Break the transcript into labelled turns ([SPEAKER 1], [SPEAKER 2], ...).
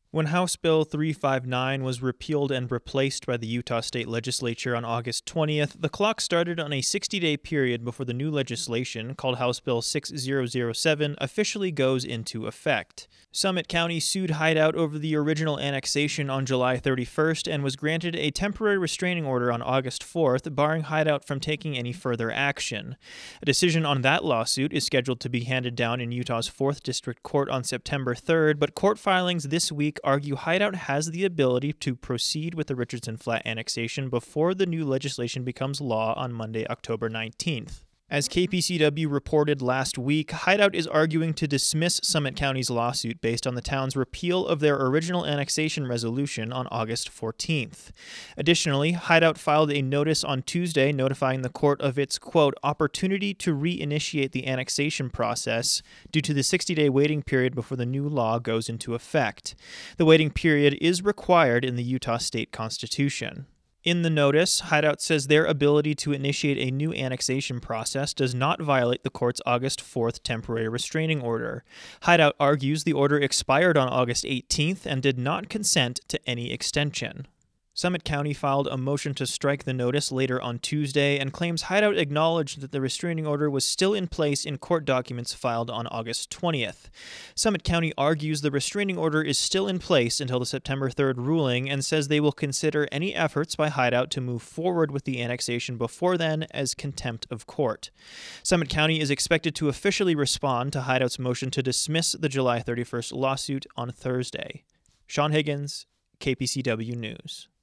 [SPEAKER 1] When House Bill 359 was repealed and replaced by the Utah State Legislature on August 20th, the clock started on a 60-day period before the new legislation, called House Bill 6007, officially goes into effect. Summit County sued Hideout over the original annexation on July 31st and was granted a temporary restraining order on August 4th, barring Hideout from taking any further action. A decision on that lawsuit is scheduled to be handed down in Utah's 4th District Court on September 3rd, but court filings this week argue Hideout has the ability to proceed with the Richardson Flat annexation before the new legislation becomes law on Monday, October 19th. As KPCW reported last week, Hideout is arguing to dismiss Summit County's lawsuit based on the town's repeal of their original annexation resolution on August 14th. Additionally, Hideout filed a notice on Tuesday notifying the court of its, quote, opportunity to reinitiate the annexation process due to the 60-day waiting period before the new law goes into effect. The waiting period is required in the Utah State Constitution. In the notice, Hideout says their ability to initiate a new annexation process does not violate the court's August 4th temporary restraining order. Hideout argues the order expired on August 18th and did not consent to any extension. Summit County filed a motion to strike the notice later on Tuesday and claims Hideout acknowledged that the restraining order was still in place in court documents filed on August 20th. Summit County argues the restraining order is still in place until the September 3rd ruling and says they will consider any efforts by Hideout to move forward with the annexation before then as contempt of court. Summit County is expected to officially respond to Hideout's motion to dismiss the July 31st lawsuit on Thursday. Sean Higgins, KPCW News.